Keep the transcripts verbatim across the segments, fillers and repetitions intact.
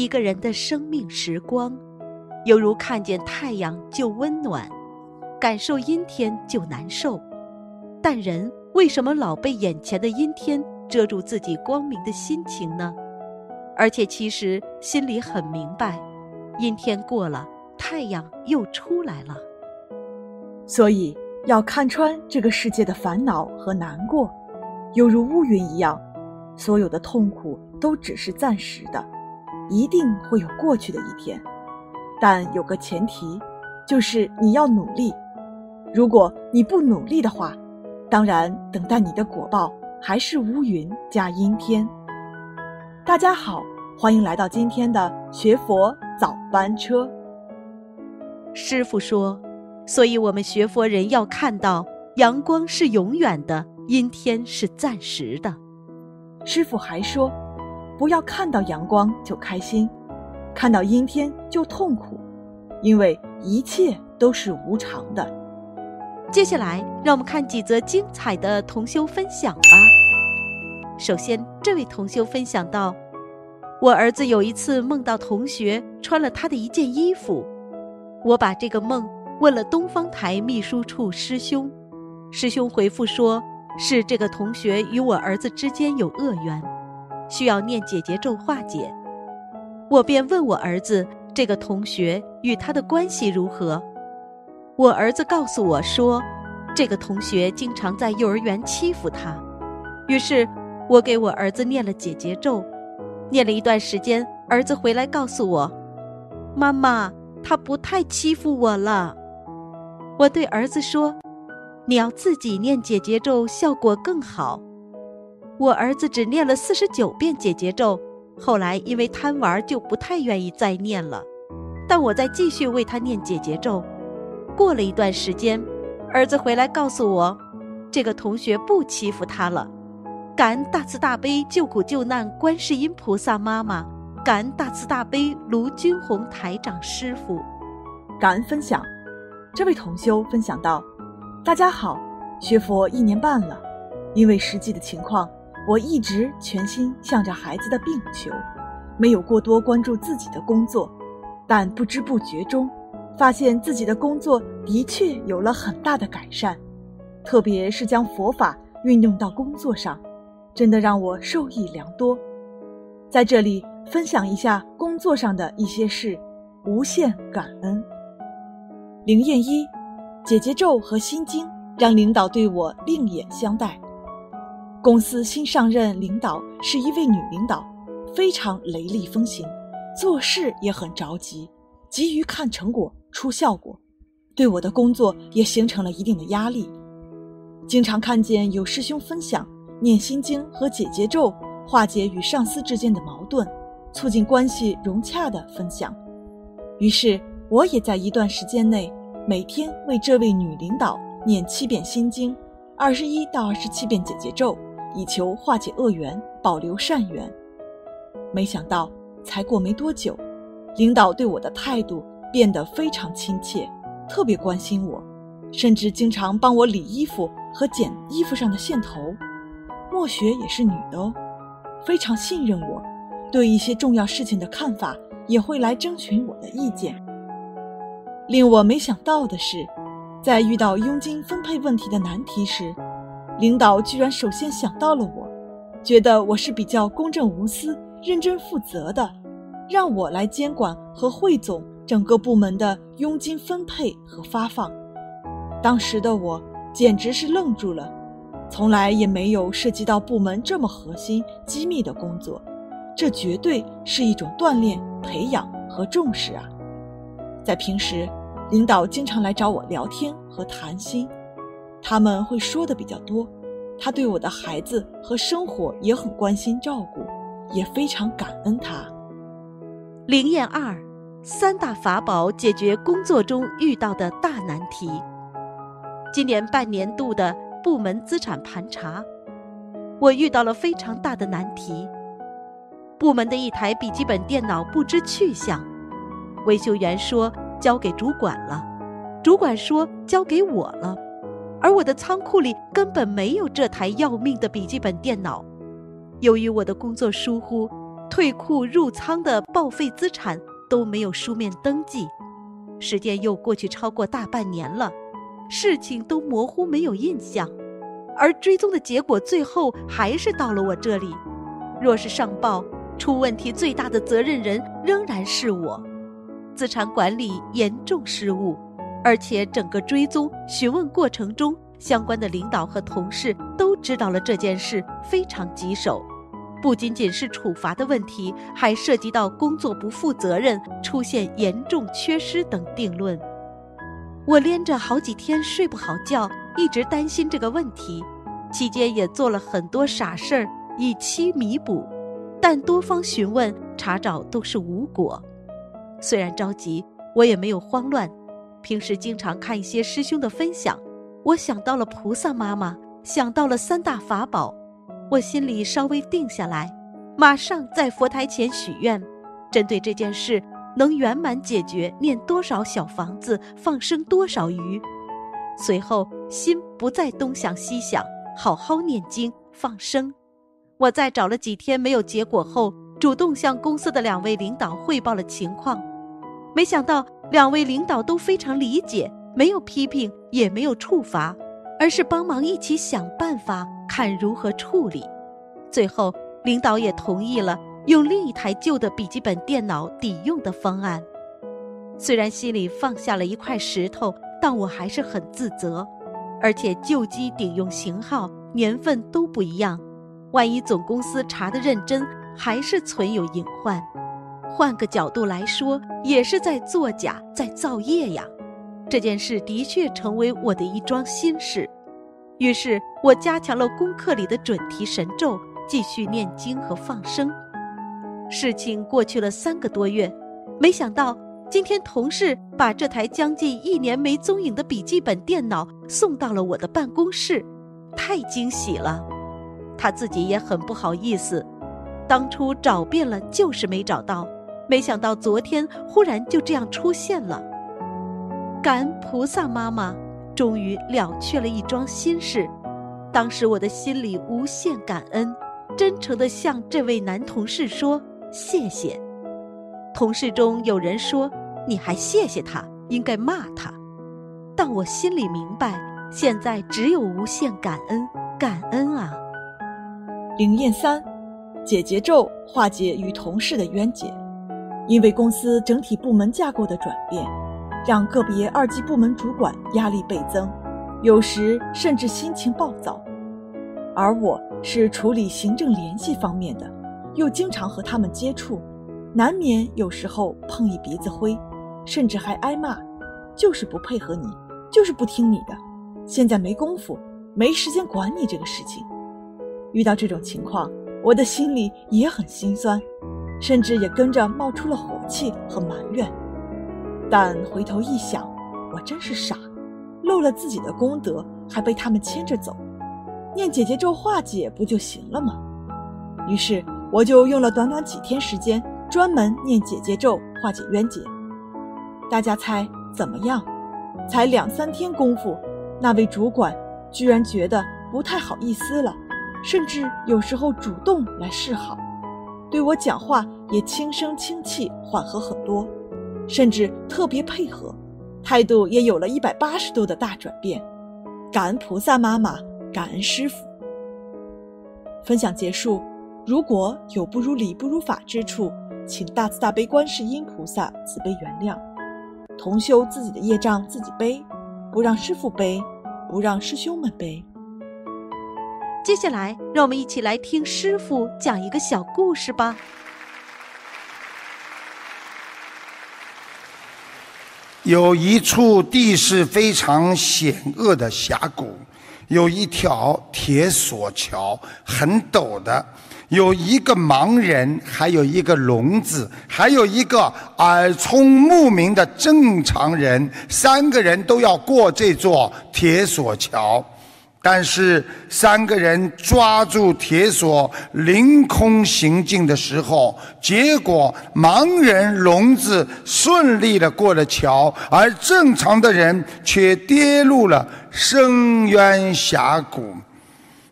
一个人的生命时光，犹如看见太阳就温暖，感受阴天就难受。但人为什么老被眼前的阴天遮住自己光明的心情呢？而且其实心里很明白，阴天过了，太阳又出来了。 所以要看穿这个世界的烦恼和难过，犹如乌云一样，所有的痛苦都只是暂时的，一定会有过去的一天。但有个前提，就是你要努力。如果你不努力的话，当然等待你的果报还是乌云加阴天。大家好，欢迎来到今天的学佛早班车。 师父说，所以我们学佛人要看到阳光是永远的，阴天是暂时的。 师父还说，不要看到阳光就开心，看到阴天就痛苦，因为一切都是无常的。 接下来让我们看几则精彩的同修分享吧。首先，这位同修分享到，我儿子有一次梦到同学穿了他的一件衣服，我把这个梦问了东方台秘书处师兄，师兄回复说，是这个同学与我儿子之间有恶缘，需要念解结咒化解。我便问我儿子，这个同学与他的关系如何？我儿子告诉我说，这个同学经常在幼儿园欺负他。于是我给我儿子念了解结咒，念了一段时间，儿子回来告诉我，妈妈，他不太欺负我了。我对儿子说，你要自己念解结咒，效果更好。我儿子只念了四十九遍解结咒，后来因为贪玩就不太愿意再念了。但我再继续为他念解结咒。过了一段时间，儿子回来告诉我，这个同学不欺负他了。感恩大慈大悲救苦救难观世音菩萨妈妈，感恩大慈大悲卢军宏台长师父。 感恩分享。这位同修分享到，大家好，学佛一年半了，因为实际的情况，我一直全心向着孩子的病求，没有过多关注自己的工作，但不知不觉中发现自己的工作的确有了很大的改善，特别是将佛法运用到工作上，真的让我受益良多。在这里分享一下工作上的一些事，无限感恩。灵验一，解结咒和心经让领导对我另眼相待。公司新上任领导是一位女领导，非常雷厉风行，做事也很着急，急于看成果出效果，对我的工作也形成了一定的压力。经常看见有师兄分享念心经和解结咒化解与上司之间的矛盾，促进关系融洽的分享，于是我也在一段时间内每天为这位女领导念七遍心经，二十一到二十七遍解结咒，以求化解恶缘，保留善缘。没想到才过没多久，领导对我的态度变得非常亲切，特别关心我，甚至经常帮我理衣服和剪衣服上的线头。默学也是女的哦，非常信任我，对一些重要事情的看法也会来征询我的意见。令我没想到的是，在遇到佣金分配问题的难题时，领导居然首先想到了我，觉得我是比较公正无私、认真负责的，让我来监管和汇总整个部门的佣金分配和发放。当时的我简直是愣住了，从来也没有涉及到部门这么核心机密的工作，这绝对是一种锻炼、培养和重视啊。在平时，领导经常来找我聊天和谈心，他们会说的比较多，他对我的孩子和生活也很关心照顾，也非常感恩他。 灵验二，三大法宝解决工作中遇到的大难题。今年半年度的部门资产盘查，我遇到了非常大的难题。部门的一台笔记本电脑不知去向，维修员说交给主管了，主管说交给我了，而我的仓库里根本没有这台要命的笔记本电脑。由于我的工作疏忽， 退库入仓的报废资产都没有书面登记。时间又过去超过大半年了，事情都模糊没有印象，而追踪的结果最后还是到了我这里。若是上报，出问题最大的责任人仍然是我。资产管理严重失误，而且整个追踪询问过程中，相关的领导和同事都知道了这件事，非常棘手。不仅仅是处罚的问题，还涉及到工作不负责任、出现严重缺失等定论。我连着好几天睡不好觉，一直担心这个问题，期间也做了很多傻事儿以期弥补，但多方询问查找都是无果。虽然着急，我也没有慌乱。平时经常看一些师兄的分享，我想到了菩萨妈妈，想到了三大法宝，我心里稍微定下来，马上在佛台前许愿，针对这件事能圆满解决，念多少小房子，放生多少鱼。随后心不再东想西想，好好念经放生。我在找了几天没有结果后，主动向公司的两位领导汇报了情况。没想到两位领导都非常理解，没有批评也没有处罚，而是帮忙一起想办法，看如何处理。最后领导也同意了用另一台旧的笔记本电脑抵用的方案。虽然心里放下了一块石头，但我还是很自责，而且旧机顶用型号、年份都不一样，万一总公司查得认真，还是存有隐患。换个角度来说，也是在作假，在造业呀。这件事的确成为我的一桩心事。于是我加强了功课里的准提神咒，继续念经和放生。事情过去了三个多月，没想到今天同事把这台将近一年没踪影的笔记本电脑送到了我的办公室，太惊喜了。他自己也很不好意思，当初找遍了就是没找到，没想到昨天忽然就这样出现了。感恩菩萨妈妈，终于了却了一桩心事。当时我的心里无限感恩，真诚地向这位男同事说谢谢。同事中有人说，你还谢谢他，应该骂他。但我心里明白，现在只有无限感恩，感恩啊。 灵验三，解结咒化解与同事的冤结。因为公司整体部门架构的转变，让个别二级部门主管压力倍增，有时甚至心情暴躁。而我是处理行政联系方面的，又经常和他们接触，难免有时候碰一鼻子灰，甚至还挨骂，就是不配合你，就是不听你的，现在没功夫，没时间管你这个事情。遇到这种情况，我的心里也很心酸，甚至也跟着冒出了火气和埋怨。但回头一想，我真是傻，漏了自己的功德，还被他们牵着走，念解结咒化解不就行了吗？于是我就用了短短几天时间，专门念解结咒化解冤结。大家猜怎么样？才两三天功夫，那位主管居然觉得不太好意思了，甚至有时候主动来示好，对我讲话也轻声轻气，缓和很多，甚至特别配合，态度也有了一百八十度的大转变。感恩菩萨妈妈，感恩师父。分享结束，如果有不如理不如法之处，请大慈大悲观世音菩萨慈悲原谅。同修自己的业障自己背，不让师父背，不让师兄们背。 接下来让我们一起来听师父讲一个小故事吧。 有一处地势非常险恶的峡谷，有一条铁索桥，很陡的，有一个盲人，还有一个聋子，还有一个耳聪目明的正常人，三个人都要过这座铁索桥。但是三个人抓住铁索凌空行进的时候，结果盲人聋子顺利地过了桥，而正常的人却跌入了深渊峡谷。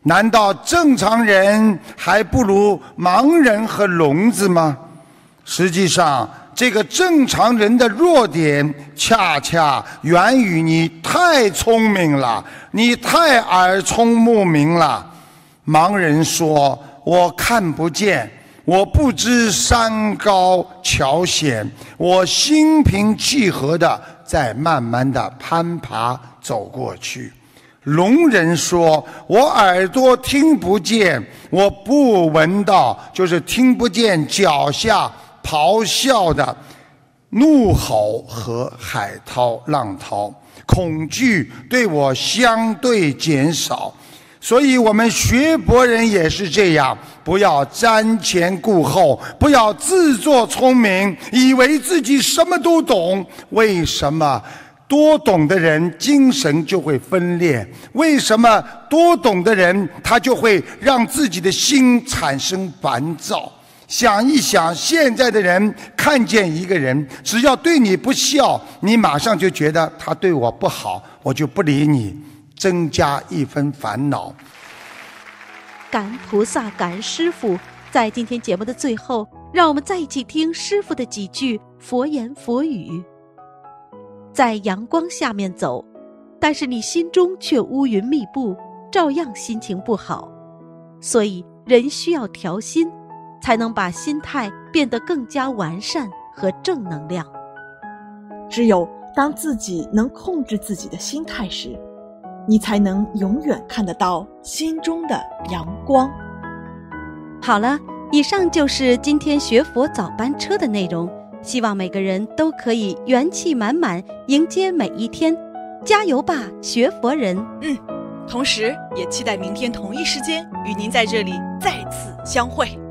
难道正常人还不如盲人和聋子吗？实际上，这个正常人的弱点，恰恰源于你太聪明了，你太耳聪目明了。盲人说：“我看不见，我不知山高桥险，我心平气和地在慢慢地攀爬走过去。”聋人说：“我耳朵听不见，我不闻到，就是听不见脚下咆哮的怒吼和海涛浪涛，恐惧对我相对减少。”所以我们学佛人也是这样，不要瞻前顾后，不要自作聪明，以为自己什么都懂。为什么多懂的人精神就会分裂？为什么多懂的人他就会让自己的心产生烦躁？想一想，现在的人看见一个人，只要对你不笑，你马上就觉得他对我不好，我就不理你，增加一分烦恼。 感恩菩萨，感恩师父。在今天节目的最后，让我们再一起听师父的几句佛言佛语。在阳光下面走，但是你心中却乌云密布，照样心情不好。所以人需要调心，才能把心态变得更加完善和正能量。 只有当自己能控制自己的心态时，你才能永远看得到心中的阳光。 好了，以上就是今天学佛早班车的内容，希望每个人都可以元气满满迎接每一天，加油吧，学佛人！ 嗯，同时也期待明天同一时间与您在这里再次相会。